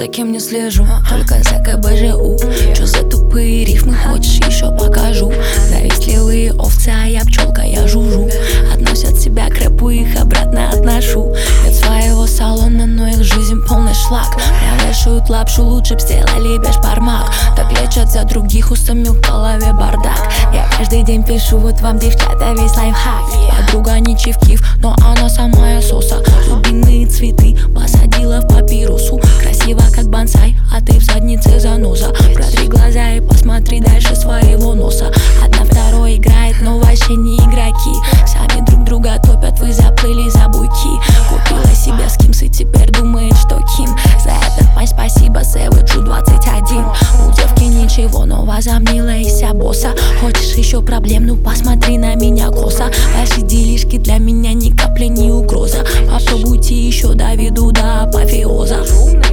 за кем не слежу, только за КБЖУ. Чё за тупые рифмы, хочешь еще покажу? Завистливые овцы, а я пчелка, я жужу. Относят себя к рэпу, их обратно отношу. Нет своего салона, но их жизнь полный шлак. Прям вешают лапшу, лучше б сделали бешбармак. Так лечат за других, устами в голове бардак. Я каждый день пишу, вот вам, девчата, весь лайфхак. Подруга не чивкив, но она самая соса. Любимые цветы посадила в папирусу. Красиво как бонсай, а ты в заднице заноза. Протри глаза и посмотри дальше своего носа. Одна второй играет, но вообще не игроки. Сами друг друга топят, вы заплыли за буйки. Купила себе скимс и теперь думает, что Ким. За этот пань спасибо, Savage 21. У девки ничего, но возомнила из себя босса. Хочешь еще проблем, ну посмотри на меня косо. Ваши делишки для меня ни капли не угроза. Попробуйте еще, доведу до апофеоза.